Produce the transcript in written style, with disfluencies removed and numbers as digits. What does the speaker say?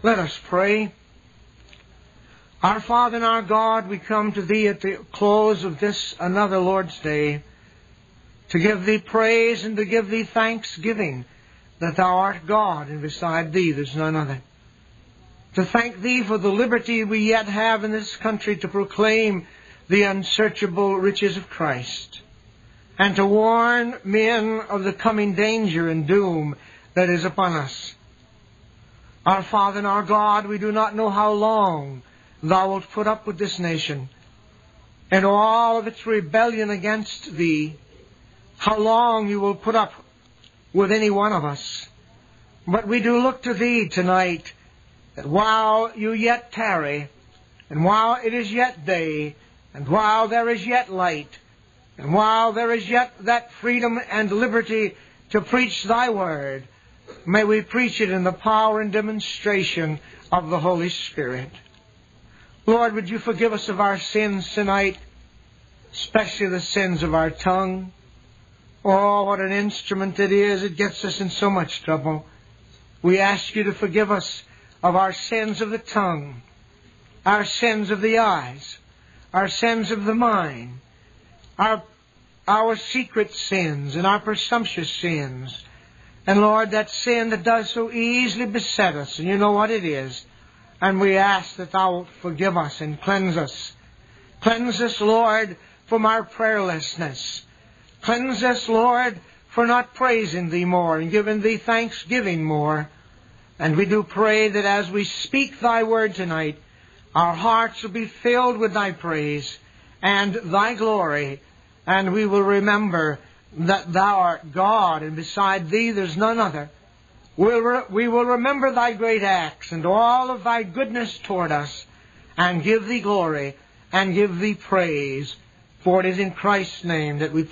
Let us pray. Our Father and our God, we come to Thee at the close of this another Lord's Day to give Thee praise and to give Thee thanksgiving that Thou art God and beside Thee there's none other. To thank Thee for the liberty we yet have in this country to proclaim the unsearchable riches of Christ and to warn men of the coming danger and doom that is upon us. Our Father and our God, we do not know how long Thou wilt put up with this nation and all of its rebellion against Thee, how long You will put up with any one of us. But we do look to Thee tonight, that while You yet tarry, and while it is yet day, and while there is yet light, and while there is yet that freedom and liberty to preach Thy Word, may we preach it in the power and demonstration of the Holy Spirit. Lord, would You forgive us of our sins tonight, especially the sins of our tongue. Oh, what an instrument it is. It gets us in so much trouble. We ask You to forgive us of our sins of the tongue, our sins of the eyes, our sins of the mind, our secret sins and our presumptuous sins. And Lord, that sin that does so easily beset us, and You know what it is. And we ask that Thou wilt forgive us and cleanse us. Cleanse us, Lord, from our prayerlessness. Cleanse us, Lord, for not praising Thee more and giving Thee thanksgiving more. And we do pray that as we speak Thy Word tonight, our hearts will be filled with Thy praise and Thy glory, and we will remember that Thou art God, and beside Thee there's none other. We will remember Thy great acts and all of Thy goodness toward us, and give Thee glory and give Thee praise. For it is in Christ's name that we